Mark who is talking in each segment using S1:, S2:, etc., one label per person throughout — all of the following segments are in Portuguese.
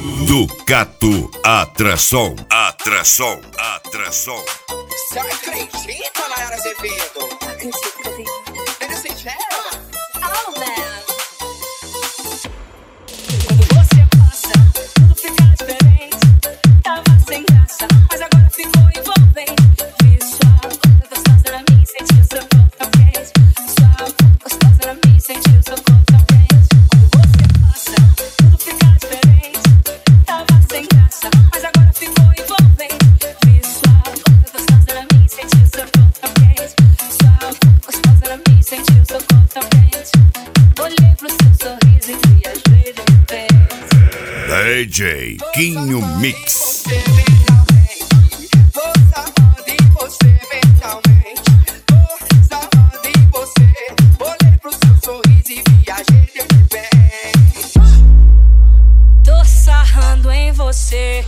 S1: Ducato Atração. Atração. Atração.
S2: Você acredita, Nayara Azevedo? Ele se gera.
S3: Oh, man. Quando você passa, tudo fica diferente. Tava sem graça, mas agora ficou envolvente. Vi sua boca gostosa na minha, senti o seu corpo quente. Sua boca gostosa na minha, senti o seu corpo quente. Quando você passa, tudo fica diferente. Tava sem graça, mas agora ficou envolvente. Vi sua boca gostosa na minha, senti o seu corpo quente. Sua boca gostosa na minha, senti o seu corpo quente. Olhei pro seu sorriso e viajei de repente.
S1: DJ Quinho Mix.
S2: Você mentalmente, tô sarrando em você mentalmente. Tô sarrando em você. Olhei pro seu sorriso e viajei de repente.
S3: Tô sarrando em você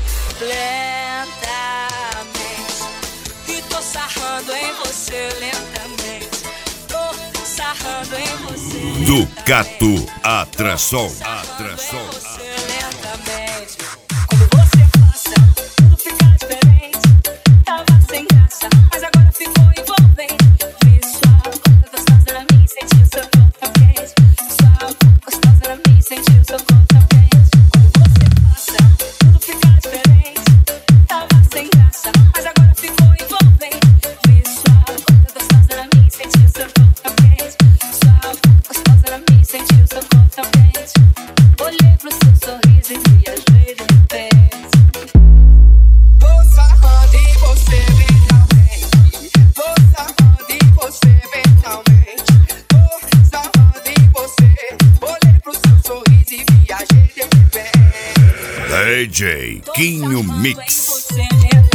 S3: lentamente. E tô sarrando em você lentamente. Tô sarrando em você
S1: Ducato Atração. Atração.
S3: você lentamente. Quando você passa, tudo fica diferente. Tava sem graça, mas agora ficou envolvente. Vi sua boca gostosa na minha, senti o seu corpo quente. Sua boca gostosa na minha, senti o seu corpo quente. Quando você passa, tudo fica diferente. Tava sem graça, mas agora ficou envolvente. Vi sua boca gostosa na minha, senti o seu corpo quente. Sua boca gostosa na minha, senti o seu corpo quente. Olhei pro seu sorriso e viajei de repente.
S2: Tô sarrando em você mentalmente. Tô sarrando em você mentalmente. Tô sarrando em você. Olhei pro seu sorriso e viajei de repente.
S1: DJ Quinho Mix.
S3: Você